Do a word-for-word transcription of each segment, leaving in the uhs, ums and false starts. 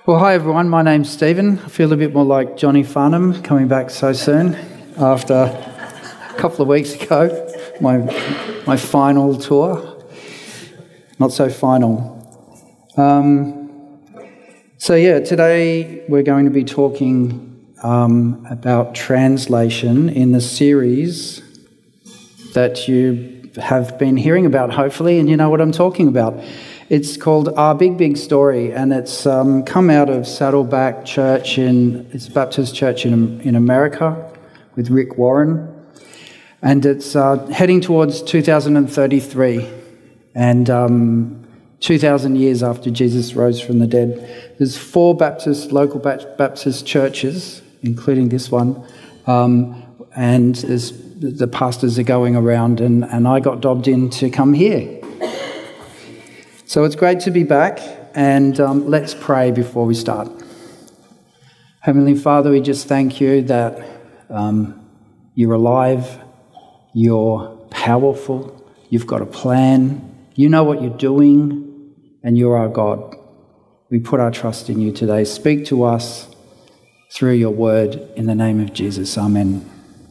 Well, hi everyone, my name's Stephen. I feel a bit more like Johnny Farnham coming back so soon after a couple of weeks ago, my my final tour. Not so final. Um, so yeah, today we're going to be talking um, about translation in the series that you have been hearing about, hopefully, and you know what I'm talking about. It's called Our Big Big Story, and it's um, come out of Saddleback Church in it's a Baptist church in in America with Rick Warren, and it's uh, heading towards two thousand thirty-three, and um, two thousand years after Jesus rose from the dead. There's four Baptist local Baptist churches, including this one, um, and there's, the pastors are going around, and, and I got dobbed in to come here. So it's great to be back, and um, let's pray before we start. Heavenly Father, we just thank you that um, you're alive, you're powerful, you've got a plan, you know what you're doing, and you're our God. We put our trust in you today. Speak to us through your word in the name of Jesus. Amen.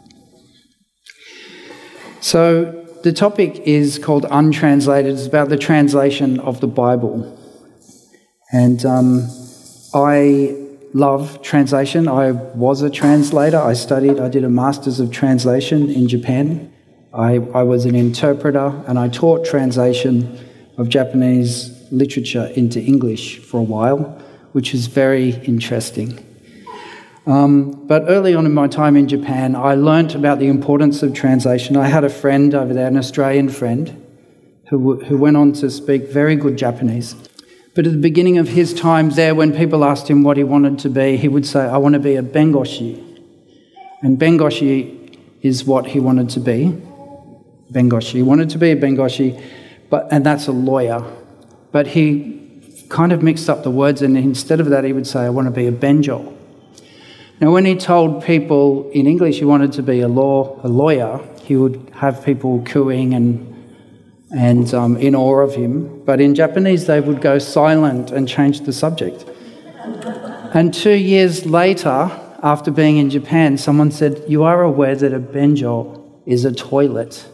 So, the topic is called Untranslated. It's about the translation of the Bible. And um, I love translation. I was a translator. I studied, I did a Masters of Translation in Japan. I, I was an interpreter, and I taught translation of Japanese literature into English for a while, which is very interesting. Um, but early on in my time in Japan, I learnt about the importance of translation. I had a friend over there, an Australian friend, who who went on to speak very good Japanese. But at the beginning of his time there, when people asked him what he wanted to be, he would say, I want to be a bengoshi. And bengoshi is what he wanted to be. Bengoshi. He wanted to be a bengoshi, but and that's a lawyer. But he kind of mixed up the words, and instead of that, he would say, I want to be a benjo. Now, when he told people in English he wanted to be a law a lawyer, he would have people cooing and and um, in awe of him. But in Japanese, they would go silent and change the subject. And two years later, after being in Japan, someone said, "You are aware that a benjo is a toilet?"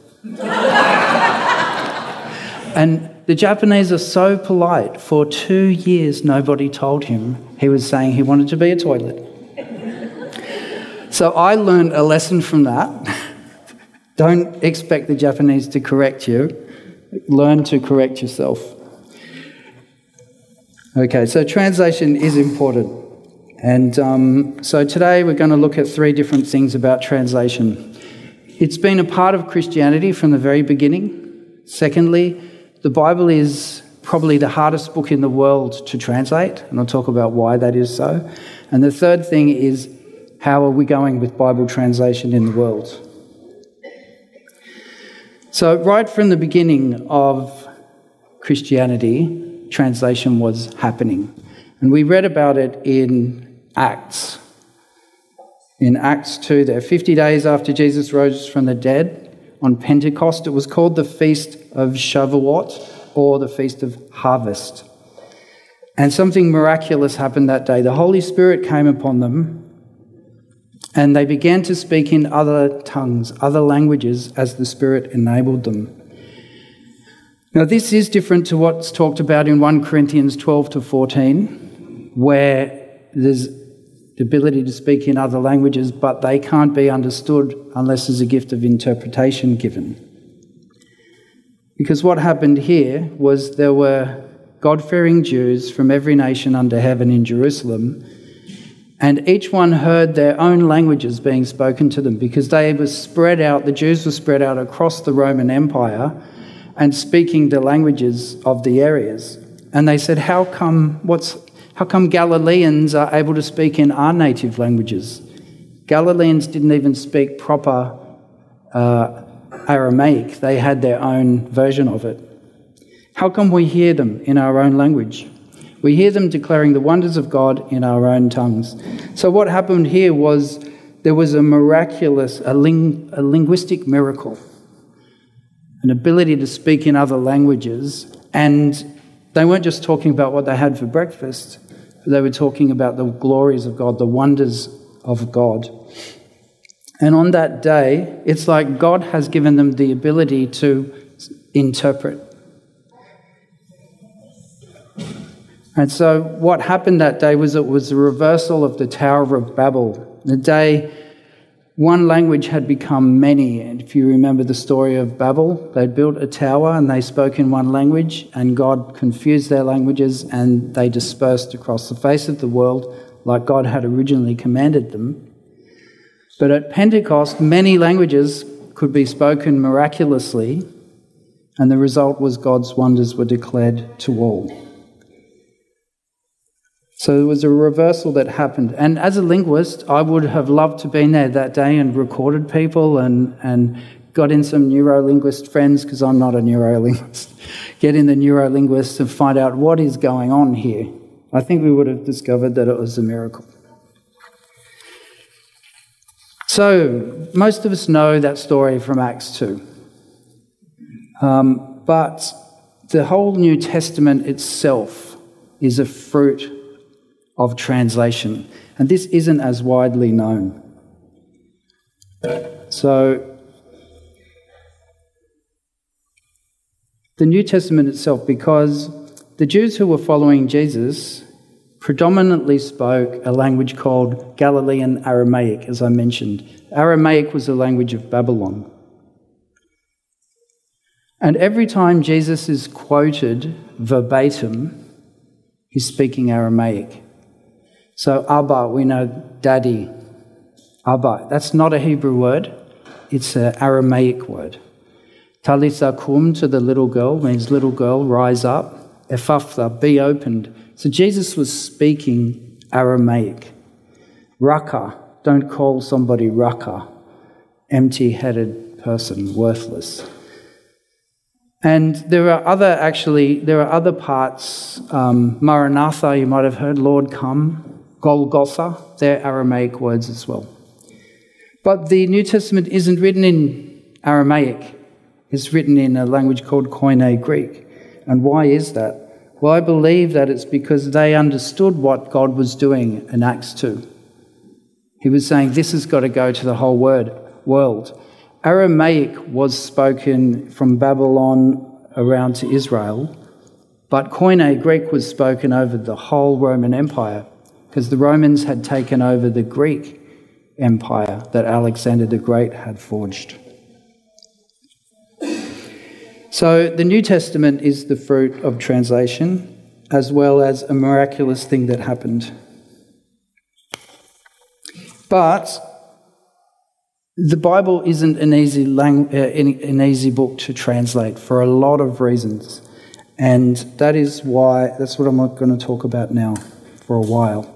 And the Japanese are so polite. For two years, nobody told him he was saying he wanted to be a toilet. So I learned a lesson from that. Don't expect the Japanese to correct you. Learn to correct yourself. Okay, so translation is important. And um, so today we're going to look at three different things about translation. It's been a part of Christianity from the very beginning. Secondly, the Bible is probably the hardest book in the world to translate, and I'll talk about why that is so. And the third thing is, how are we going with Bible translation in the world? So right from the beginning of Christianity, translation was happening. And we read about it in Acts. In Acts two there, fifty days after Jesus rose from the dead, on Pentecost, it was called the Feast of Shavuot, or the Feast of Harvest. And something miraculous happened that day. The Holy Spirit came upon them, and they began to speak in other tongues, other languages, as the Spirit enabled them. Now, this is different to what's talked about in First Corinthians twelve to fourteen, where there's the ability to speak in other languages, but they can't be understood unless there's a gift of interpretation given. Because what happened here was there were God-fearing Jews from every nation under heaven in Jerusalem, and each one heard their own languages being spoken to them, because they were spread out, the Jews were spread out across the Roman Empire and speaking the languages of the areas. And they said, how come what's how come Galileans are able to speak in our native languages? Galileans didn't even speak proper uh, Aramaic. They had their own version of it. How come we hear them in our own language? We hear them declaring the wonders of God in our own tongues. So what happened here was there was a miraculous, a, ling, a linguistic miracle, an ability to speak in other languages. And they weren't just talking about what they had for breakfast. They were talking about the glories of God, the wonders of God. And on that day, it's like God has given them the ability to interpret. And so what happened that day was it was a reversal of the Tower of Babel. The day one language had become many. And if you remember the story of Babel, they built a tower and they spoke in one language, and God confused their languages and they dispersed across the face of the world like God had originally commanded them. But at Pentecost, many languages could be spoken miraculously, and the result was God's wonders were declared to all. So there was a reversal that happened. And as a linguist, I would have loved to have been there that day and recorded people and, and got in some neurolinguist friends, because I'm not a neurolinguist, get in the neurolinguists and find out what is going on here. I think we would have discovered that it was a miracle. So most of us know that story from Acts two. Um, but the whole New Testament itself is a fruit of translation, and this isn't as widely known. So the New Testament itself, because the Jews who were following Jesus predominantly spoke a language called Galilean Aramaic, as I mentioned. Aramaic was the language of Babylon. And every time Jesus is quoted verbatim, he's speaking Aramaic. So Abba, we know daddy. Abba, that's not a Hebrew word, it's an Aramaic word. Talitha kum, to the little girl, means little girl, rise up. Ephphatha, be opened. So Jesus was speaking Aramaic. Raka, don't call somebody Raka, empty-headed person, worthless. And there are other, actually, there are other parts, um, Maranatha, you might have heard, Lord come, Golgotha, they're Aramaic words as well. But the New Testament isn't written in Aramaic, it's written in a language called Koine Greek. And why is that? Well, I believe that it's because they understood what God was doing in Acts two. He was saying, this has got to go to the whole word, world. Aramaic was spoken from Babylon around to Israel, but Koine Greek was spoken over the whole Roman Empire, because the Romans had taken over the Greek Empire that Alexander the Great had forged. So the New Testament is the fruit of translation, as well as a miraculous thing that happened. But the Bible isn't an easy lang- uh, an easy book to translate for a lot of reasons, and that is why that's what I'm going to talk about now for a while.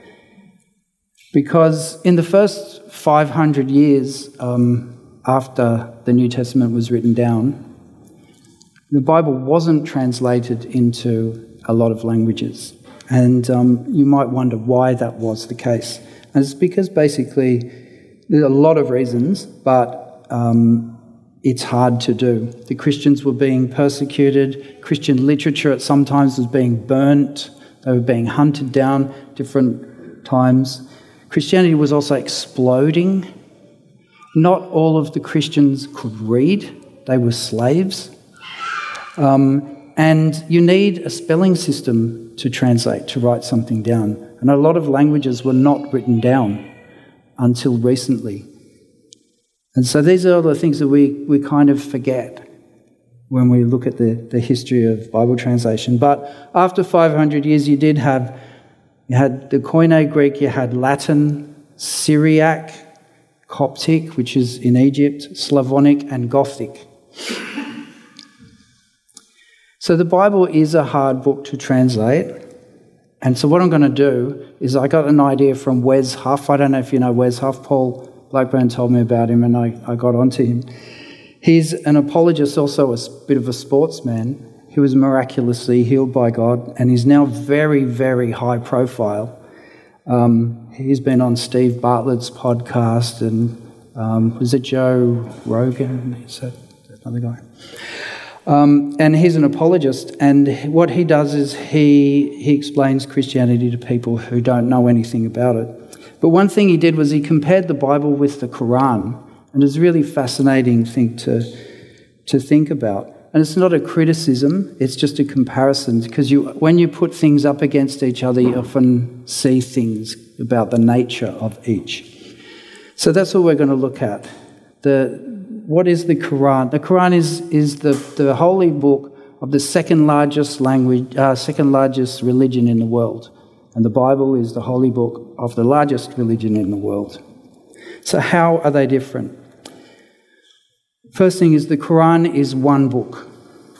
Because in the first five hundred years um, after the New Testament was written down, the Bible wasn't translated into a lot of languages. And um, you might wonder why that was the case. And it's because basically there's a lot of reasons, but um, it's hard to do. The Christians were being persecuted. Christian literature at some times was being burnt. They were being hunted down different times. Christianity was also exploding. Not all of the Christians could read. They were slaves. Um, and you need a spelling system to translate, to write something down. And a lot of languages were not written down until recently. And so these are all the things that we, we kind of forget when we look at the, the history of Bible translation. But after five hundred years, you did have, you had the Koine Greek, you had Latin, Syriac, Coptic, which is in Egypt, Slavonic, and Gothic. So the Bible is a hard book to translate. And so what I'm going to do is I got an idea from Wes Huff. I don't know if you know Wes Huff. Paul Blackburn told me about him and I, I got onto him. He's an apologist, also a bit of a sportsman. He was miraculously healed by God and he's now very, very high profile. Um, he's been on Steve Bartlett's podcast and um, was it Joe Rogan? Is that another guy? Um, and he's an apologist, and what he does is he he explains Christianity to people who don't know anything about it. But one thing he did was he compared the Bible with the Quran, and it's a really fascinating thing to to think about. And it's not a criticism, it's just a comparison, because you, when you put things up against each other, you often see things about the nature of each. So that's what we're going to look at. The What is the Quran? The Quran is, is the, the holy book of the second largest language, uh, second largest religion in the world. And the Bible is the holy book of the largest religion in the world. So how are they different? First thing is the Quran is one book.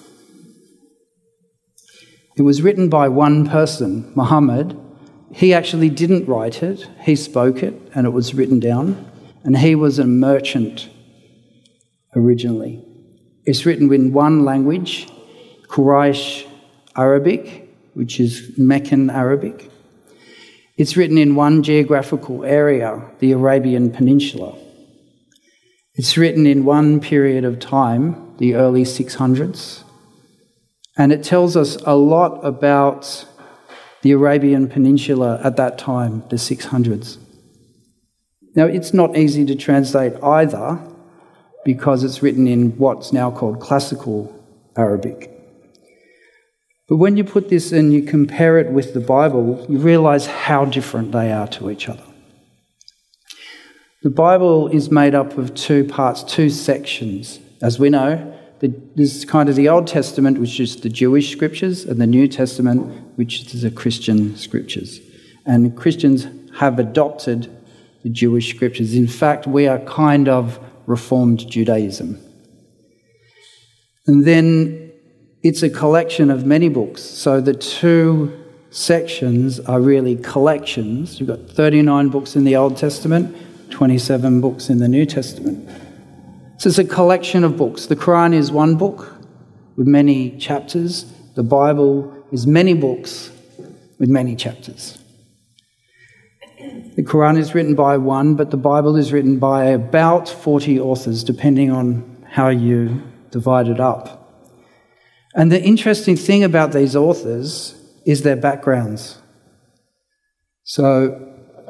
It was written by one person, Muhammad. He actually didn't write it. He spoke it and it was written down. And he was a merchant originally. It's written in one language, Quraysh Arabic, which is Meccan Arabic. It's written in one geographical area, the Arabian Peninsula. It's written in one period of time, the early six hundreds. And it tells us a lot about the Arabian Peninsula at that time, the six hundreds. Now, it's not easy to translate either, because it's written in what's now called classical Arabic. But when you put this and you compare it with the Bible, you realise how different they are to each other. The Bible is made up of two parts, two sections. As we know, the, there's kind of the Old Testament, which is the Jewish scriptures, and the New Testament, which is the Christian scriptures. And Christians have adopted the Jewish scriptures. In fact, we are kind of Reformed Judaism. And then it's a collection of many books. So the two sections are really collections. You've got thirty-nine books in the Old Testament, twenty-seven books in the New Testament. So it's a collection of books. The Quran is one book with many chapters. The Bible is many books with many chapters. The Quran is written by one, but the Bible is written by about forty authors, depending on how you divide it up. And the interesting thing about these authors is their backgrounds. So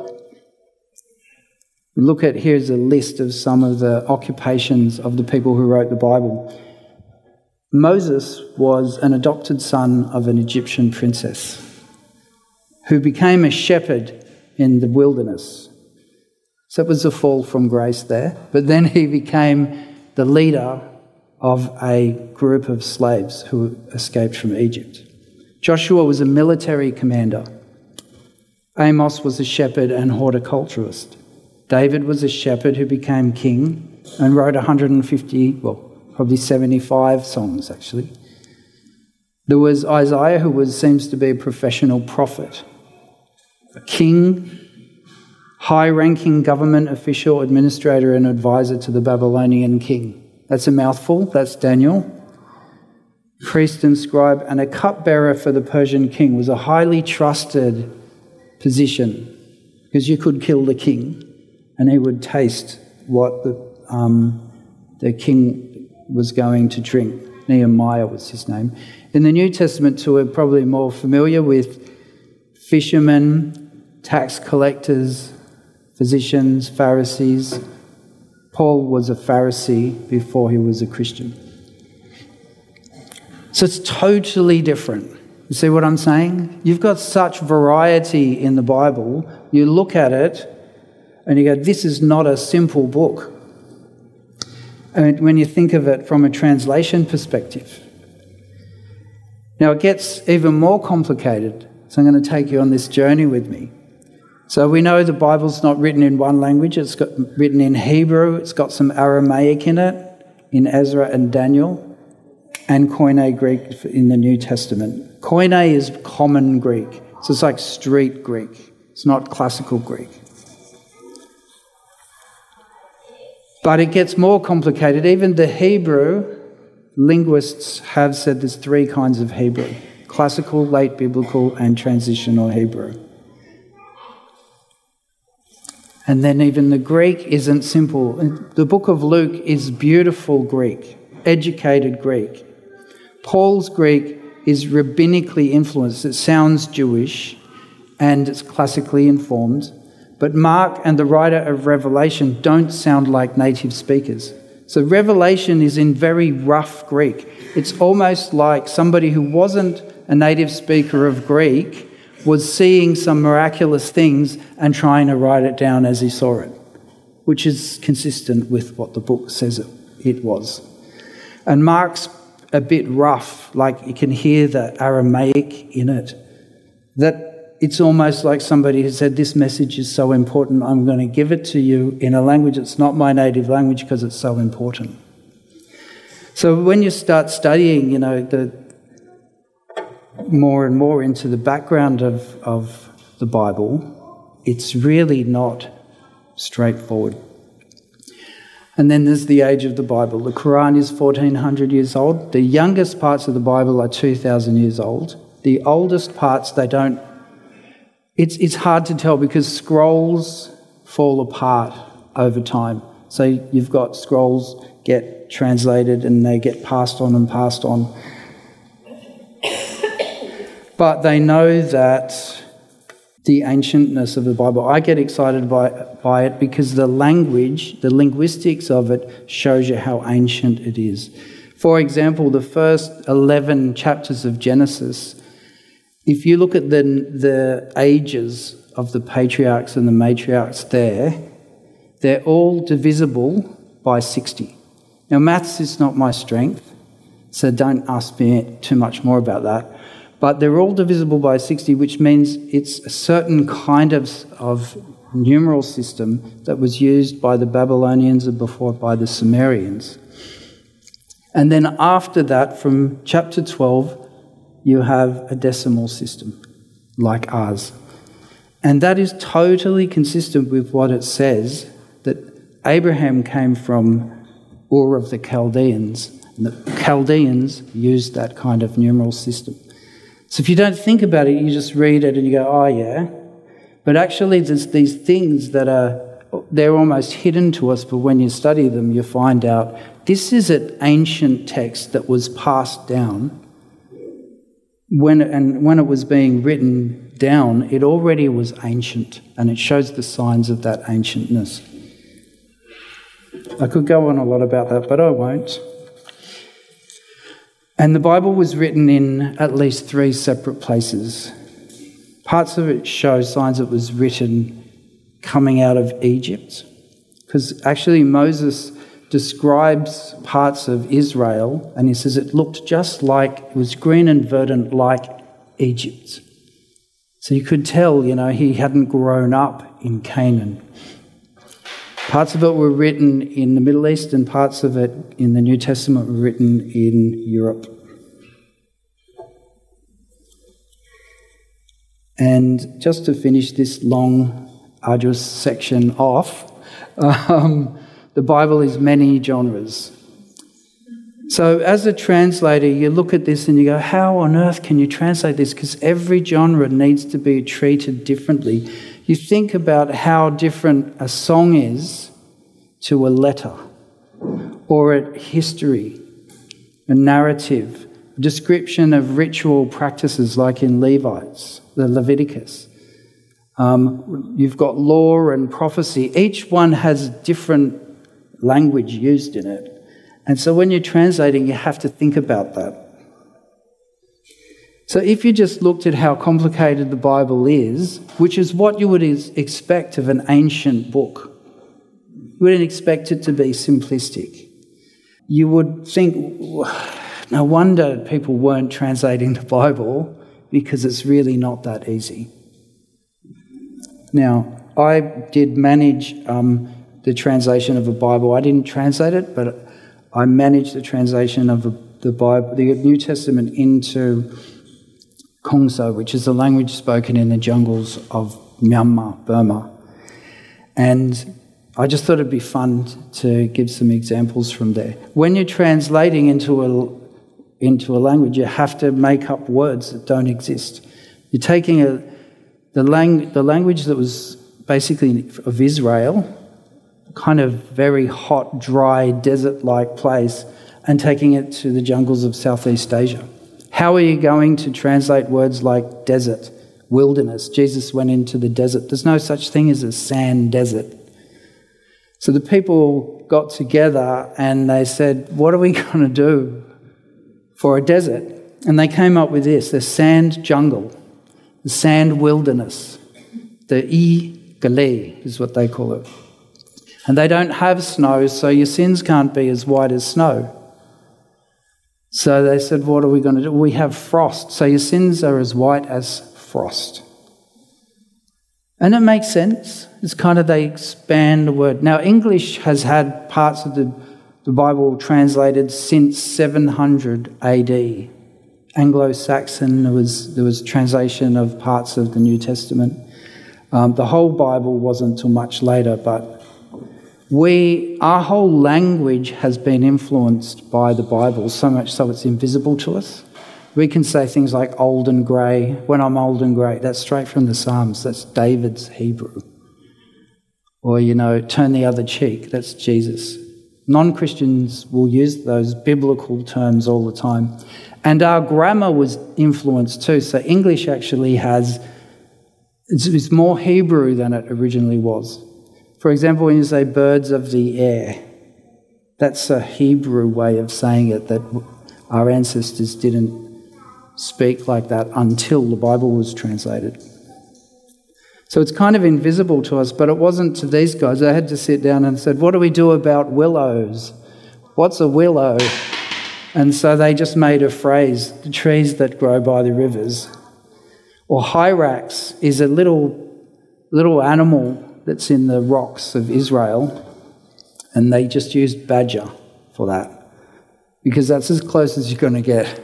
look at, here's a list of some of the occupations of the people who wrote the Bible. Moses was an adopted son of an Egyptian princess who became a shepherd in the wilderness. So it was a fall from grace there. But then he became the leader of a group of slaves who escaped from Egypt. Joshua was a military commander. Amos was a shepherd and horticulturist. David was a shepherd who became king and wrote one hundred fifty, well, probably seventy-five songs actually. There was Isaiah, who was seems to be a professional prophet. A king, high-ranking government official, administrator and advisor to the Babylonian king. That's a mouthful, that's Daniel. Priest and scribe, and a cupbearer for the Persian king was a highly trusted position, because you could kill the king and he would taste what the, um, the king was going to drink. Nehemiah was his name. In the New Testament too, we're probably more familiar with fishermen, tax collectors, physicians, Pharisees. Paul was a Pharisee before he was a Christian. So it's totally different. You see what I'm saying? You've got such variety in the Bible. You look at it and you go, this is not a simple book. And when you think of it from a translation perspective. Now it gets even more complicated. So I'm going to take you on this journey with me. So we know the Bible's not written in one language. It's got written in Hebrew. It's got some Aramaic in it, in Ezra and Daniel, and Koine Greek in the New Testament. Koine is common Greek. So it's like street Greek. It's not classical Greek. But it gets more complicated. Even the Hebrew, linguists have said there's three kinds of Hebrew: classical, late biblical, and transitional Hebrew. And then even the Greek isn't simple. The book of Luke is beautiful Greek, educated Greek. Paul's Greek is rabbinically influenced. It sounds Jewish and it's classically informed. But Mark and the writer of Revelation don't sound like native speakers. So Revelation is in very rough Greek. It's almost like somebody who wasn't a native speaker of Greek was seeing some miraculous things and trying to write it down as he saw it, which is consistent with what the book says it, it was. And Mark's a bit rough, like you can hear the Aramaic in it, that it's almost like somebody who said, this message is so important, I'm going to give it to you in a language that's not my native language because it's so important. So when you start studying, you know, the more and more into the background of, of the Bible, it's really not straightforward. And then there's the age of the Bible. The Quran is fourteen hundred years old. The youngest parts of the Bible are two thousand years old. The oldest parts, they don't... It's, it's hard to tell because scrolls fall apart over time. So you've got scrolls get translated and they get passed on and passed on. But they know that the ancientness of the Bible, I get excited by, by it because the language, the linguistics of it shows you how ancient it is. For example, the first eleven chapters of Genesis, if you look at the, the ages of the patriarchs and the matriarchs there, they're all divisible by sixty. Now, maths is not my strength, so don't ask me too much more about that. But they're all divisible by sixty, which means it's a certain kind of, of numeral system that was used by the Babylonians and before by the Sumerians. And then after that, from chapter twelve, you have a decimal system like ours. And that is totally consistent with what it says, that Abraham came from Ur of the Chaldeans, and the Chaldeans used that kind of numeral system. So if you don't think about it, you just read it and you go, oh yeah. But actually there's these things that are, they're almost hidden to us, but when you study them, you find out this is an ancient text that was passed down. When, and when it was being written down, it already was ancient, and it shows the signs of that ancientness. I could go on a lot about that, but I won't. And the Bible was written in at least three separate places. Parts of it show signs it was written coming out of Egypt, because actually Moses describes parts of Israel and he says it looked just like, it was green and verdant like Egypt. So you could tell, you know, he hadn't grown up in Canaan. Parts of it were written in the Middle East and parts of it in the New Testament were written in Europe. And just to finish this long, arduous section off, um, the Bible is many genres. So as a translator, you look at this and you go, how on earth can you translate this? Because every genre needs to be treated differently. You think about how different a song is to a letter, or a history, a narrative, a description of ritual practices like in Levites, the Leviticus. Um, you've got law and prophecy. Each one has different language used in it. And so when you're translating, you have to think about that. So if you just looked at how complicated the Bible is, which is what you would expect of an ancient book, you wouldn't expect it to be simplistic. You would think, no wonder people weren't translating the Bible, because it's really not that easy. Now, I did manage um, the translation of a Bible. I didn't translate it, but I managed the translation of the Bible, the New Testament, into Kongso, which is the language spoken in the jungles of Myanmar, Burma. And I just thought it'd be fun to give some examples from there. When you're translating into a into a language, you have to make up words that don't exist. You're taking a the lang the language that was basically of Israel, kind of very hot, dry, desert-like place, and taking it to the jungles of Southeast Asia? How are you going to translate words like desert, wilderness? Jesus went into the desert. There's no such thing as a sand desert. So the people got together and they said, what are we going to do for a desert? And they came up with this, the sand jungle, the sand wilderness, the I-Galil is what they call it. And they don't have snow, so your sins can't be as white as snow. So they said, what are we going to do? We have frost, so your sins are as white as frost. And it makes sense. It's kind of, they expand the word. Now, English has had parts of the, the Bible translated since seven hundred A D. Anglo-Saxon, there was, there was translation of parts of the New Testament. Um, the whole Bible wasn't until much later, but we, our whole language has been influenced by the Bible, so much so it's invisible to us. We can say things like old and grey. When I'm old and grey, that's straight from the Psalms. That's David's Hebrew. Or, you know, turn the other cheek. That's Jesus. Non-Christians will use those biblical terms all the time. And our grammar was influenced too. So English actually has, it's, it's more Hebrew than it originally was. For example, when you say birds of the air, that's a Hebrew way of saying it, that our ancestors didn't speak like that until the Bible was translated. So it's kind of invisible to us, but it wasn't to these guys. They had to sit down and said, what do we do about willows? What's a willow? And so they just made a phrase, the trees that grow by the rivers. Or hyrax is a little, little animal that's in the rocks of Israel, and they just used badger for that, because that's as close as you're going to get.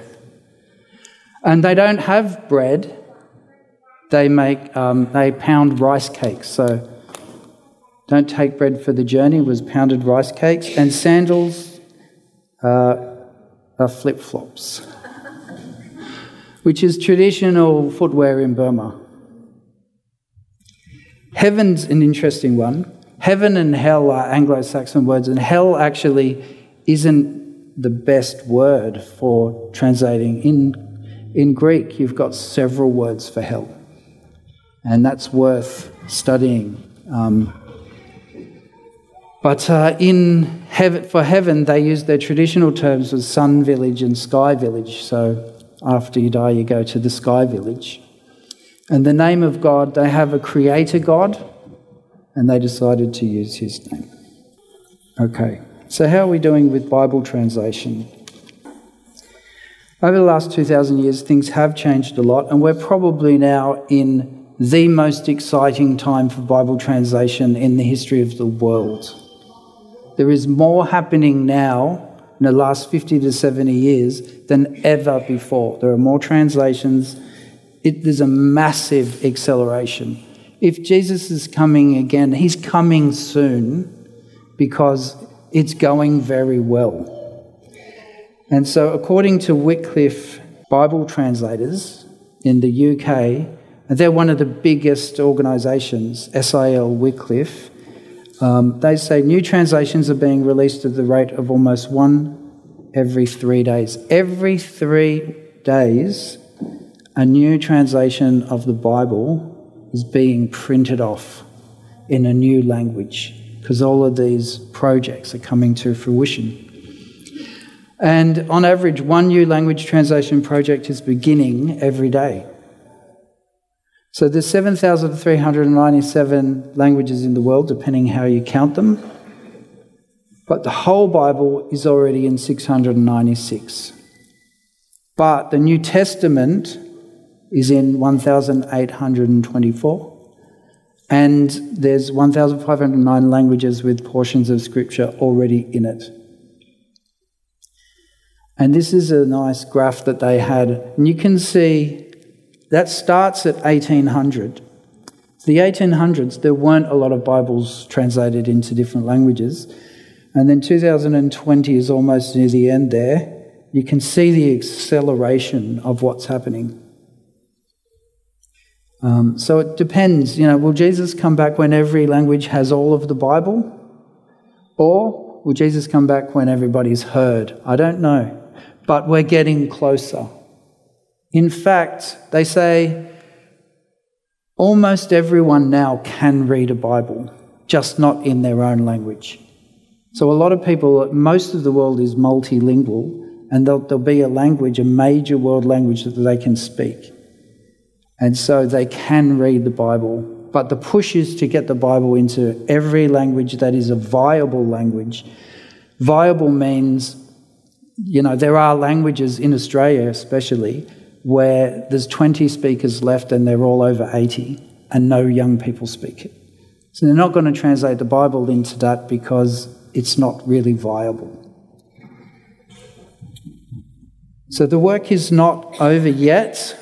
And they don't have bread. They make um, they pound rice cakes. So don't take bread for the journey was pounded rice cakes, and sandals uh, are flip-flops, which is traditional footwear in Burma. Heaven's an interesting one. Heaven and hell are Anglo-Saxon words, and hell actually isn't the best word for translating. In, in Greek, you've got several words for hell, and that's worth studying. Um, but uh, in heaven, for heaven, they use their traditional terms of sun village and sky village. So after you die, you go to the sky village. And the name of God, they have a creator God, and they decided to use his name. Okay, so how are we doing with Bible translation? Over the last two thousand years, things have changed a lot, and we're probably now in the most exciting time for Bible translation in the history of the world. There is more happening now in the last fifty to seventy years than ever before. There are more translations. It, there's a massive acceleration. If Jesus is coming again, he's coming soon because it's going very well. And so according to Wycliffe Bible translators in the U K, and they're one of the biggest organisations, S I L Wycliffe, um, they say new translations are being released at the rate of almost one every three days. Every three days, a new translation of the Bible is being printed off in a new language, because all of these projects are coming to fruition. And on average, one new language translation project is beginning every day. So there's seven thousand three hundred ninety-seven languages in the world, depending how you count them. But the whole Bible is already in six hundred ninety-six. But the New Testament is in one thousand eight hundred twenty-four. And there's one thousand five hundred nine languages with portions of Scripture already in it. And this is a nice graph that they had. And you can see that starts at eighteen hundred. The eighteen hundreds, there weren't a lot of Bibles translated into different languages. And then two thousand twenty is almost near the end there. You can see the acceleration of what's happening. Um, so it depends, you know, will Jesus come back when every language has all of the Bible? Or Will Jesus come back when everybody's heard? I don't know. But we're getting closer. In fact, they say almost everyone now can read a Bible, just not in their own language. So a lot of people, most of the world is multilingual, and there'll, there'll be a language, a major world language that they can speak. And so they can read the Bible. But the push is to get the Bible into every language that is a viable language. Viable means, you know, there are languages in Australia especially where there's twenty speakers left and they're all over eighty and no young people speak it. So they're not going to translate the Bible into that because it's not really viable. So the work is not over yet,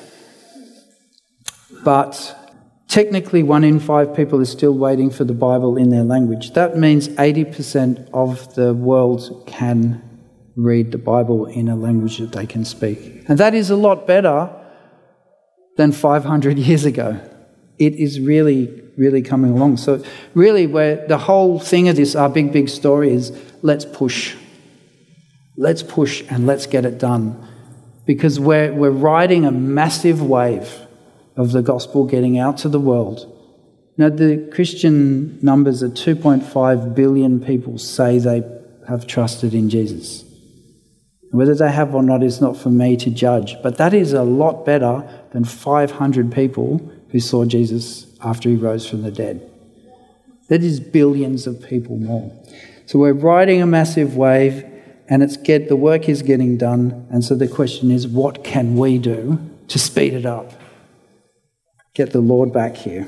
but technically one in five people is still waiting for the Bible in their language. That means eighty percent of the world can read the Bible in a language that they can speak. And that is a lot better than five hundred years ago. It is really, really coming along. So really, where the whole thing of this, our big, big story is let's push. Let's push and let's get it done. Because we're, we're riding a massive wave of the gospel getting out to the world. Now, the Christian numbers are two point five billion people say they have trusted in Jesus. Whether they have or not is not for me to judge, but that is a lot better than five hundred people who saw Jesus after he rose from the dead. That is billions of people more. So we're riding a massive wave, and it's get the work is getting done, and so the question is, what can we do to speed it up? Get the Lord back here.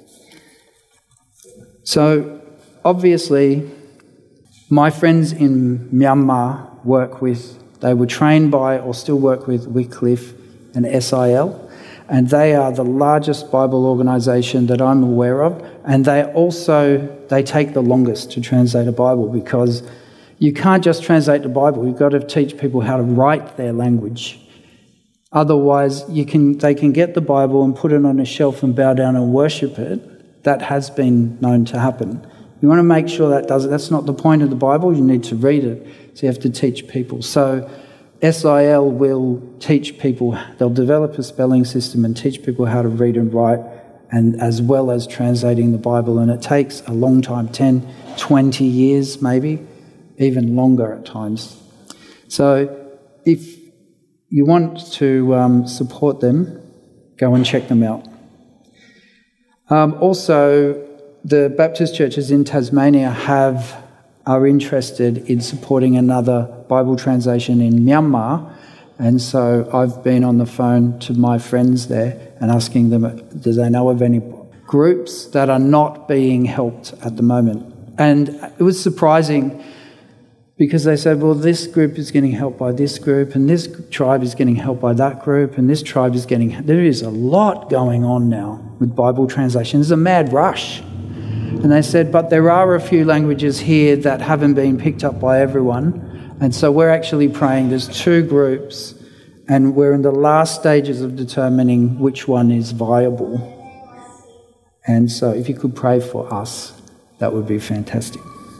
So obviously, my friends in Myanmar work with They were trained by or still work with Wycliffe and S I L, and they are the largest Bible organisation that I'm aware of, and they also, they take the longest to translate a Bible because you can't just translate the Bible, you've got to teach people how to write their language. Otherwise, you can they can get the Bible and put it on a shelf and bow down and worship it. That has been known to happen. You want to make sure that doesn't, that's not the point of the Bible, you need to read it. So you have to teach people. So S I L will teach people, they'll develop a spelling system and teach people how to read and write, and as well as translating the Bible. And it takes a long time, ten, twenty years maybe, even longer at times. So if you want to um, support them, go and check them out. Um, also, the Baptist churches in Tasmania have are interested in supporting another Bible translation in Myanmar, and so I've been on the phone to my friends there and asking them, do they know of any groups that are not being helped at the moment? And it was surprising because they said, well, this group is getting helped by this group, and this tribe is getting helped by that group, and this tribe is getting... There is a lot going on now with Bible translation. There's a mad rush. And they said, but there are a few languages here that haven't been picked up by everyone. And so we're actually praying. There's two groups, and we're in the last stages of determining which one is viable. And so if you could pray for us, that would be fantastic.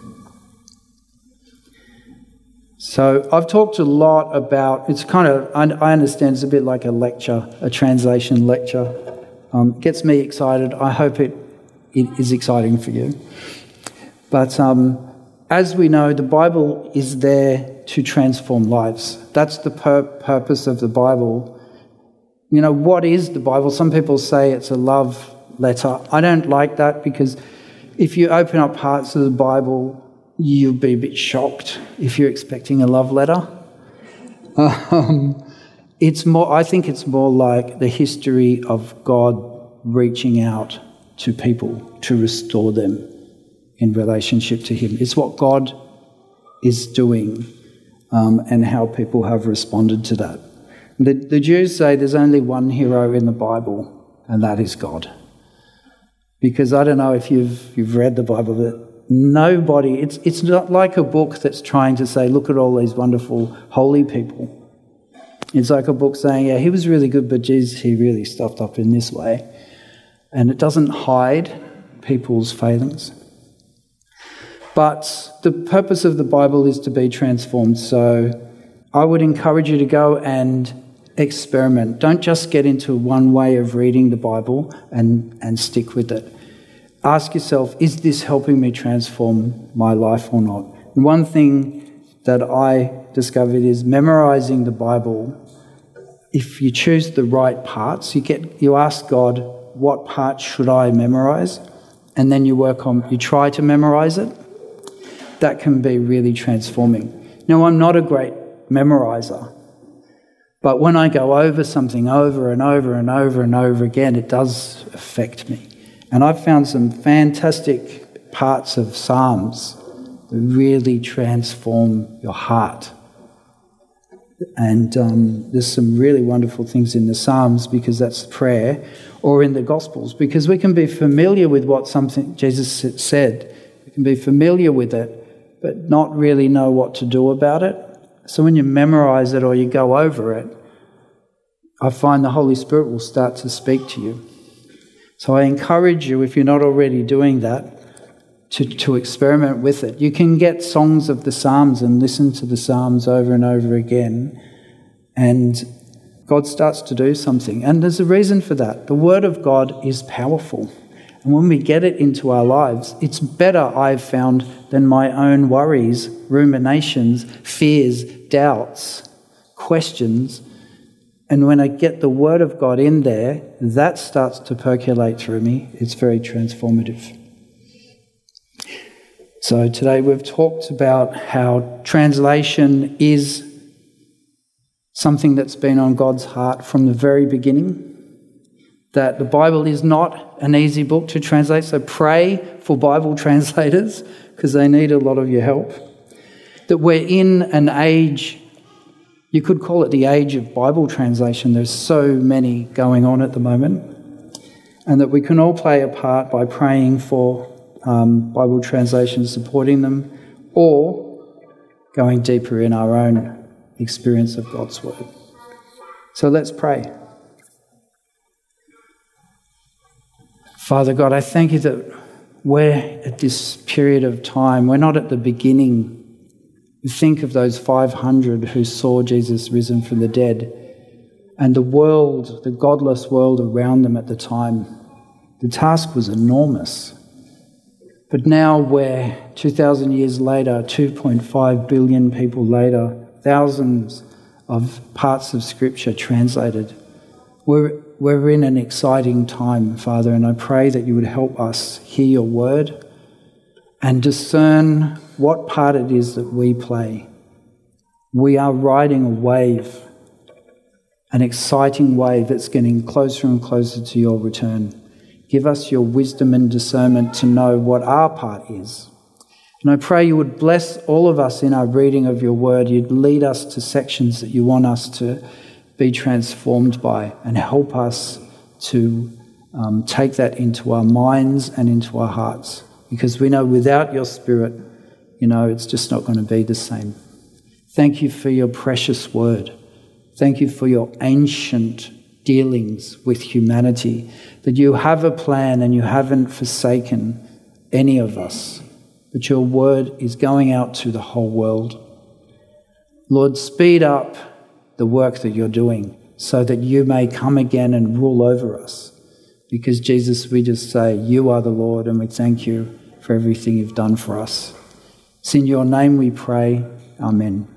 So I've talked a lot about, it's kind of, I understand it's a bit like a lecture, a translation lecture. Um, gets me excited. I hope it It is exciting for you. But um, as we know, the Bible is there to transform lives. That's the pur- purpose of the Bible. You know, what is the Bible? Some people say it's a love letter. I don't like that because if you open up parts of the Bible, you'll be a bit shocked if you're expecting a love letter. Um, it's more. I think it's more like the history of God reaching out to people to restore them in relationship to him. It's what God is doing um, and how people have responded to that. The, the Jews say there's only one hero in the Bible, and that is God. Because I don't know if you've you've read the Bible, but nobody, it's it's not like a book that's trying to say, look at all these wonderful holy people. It's like a book saying, yeah, he was really good, but geez, he really stuffed up in this way. And it doesn't hide people's failings. But the purpose of the Bible is to be transformed. So I would encourage you to go and experiment. Don't just get into one way of reading the Bible and, and stick with it. Ask yourself, is this helping me transform my life or not? And one thing that I discovered is memorizing the Bible. If you choose the right parts, you get you ask God, what part should I memorize? And then you work on, you try to memorize it. That can be really transforming. Now, I'm not a great memorizer, but when I go over something over and over and over and over again, it does affect me. And I've found some fantastic parts of Psalms that really transform your heart. And um, there's some really wonderful things in the Psalms because that's prayer, or in the Gospels, because we can be familiar with what something Jesus said. We can be familiar with it, but not really know what to do about it. So when you memorize it or you go over it, I find the Holy Spirit will start to speak to you. So I encourage you, if you're not already doing that, to, to experiment with it. You can get songs of the Psalms and listen to the Psalms over and over again, and God starts to do something. And there's a reason for that. The Word of God is powerful. And when we get it into our lives, it's better, I've found, than my own worries, ruminations, fears, doubts, questions. And when I get the Word of God in there, that starts to percolate through me. It's very transformative. So today we've talked about how translation is something that's been on God's heart from the very beginning. That the Bible is not an easy book to translate, so pray for Bible translators because they need a lot of your help. That we're in an age, you could call it the age of Bible translation. There's so many going on at the moment. And that we can all play a part by praying for um, Bible translations, supporting them, or going deeper in our own experience of God's Word. So let's pray. Father God, I thank you that we're at this period of time. We're not at the beginning. We think of those five hundred who saw Jesus risen from the dead and the world, the godless world around them at the time. The task was enormous. But now we're two thousand years later, two point five billion people later, thousands of parts of Scripture translated. We're We're in an exciting time, Father, and I pray that you would help us hear your word and discern what part it is that we play. We are riding a wave, an exciting wave that's getting closer and closer to your return. Give us your wisdom and discernment to know what our part is. And I pray you would bless all of us in our reading of your word. You'd lead us to sections that you want us to be transformed by, and help us to um, take that into our minds and into our hearts, because we know without your Spirit, you know, it's just not going to be the same. Thank you for your precious word. Thank you for your ancient dealings with humanity, that you have a plan and you haven't forsaken any of us, but your word is going out to the whole world. Lord, speed up the work that you're doing so that you may come again and rule over us. Because Jesus, we just say, you are the Lord, and we thank you for everything you've done for us. It's in your name we pray. Amen.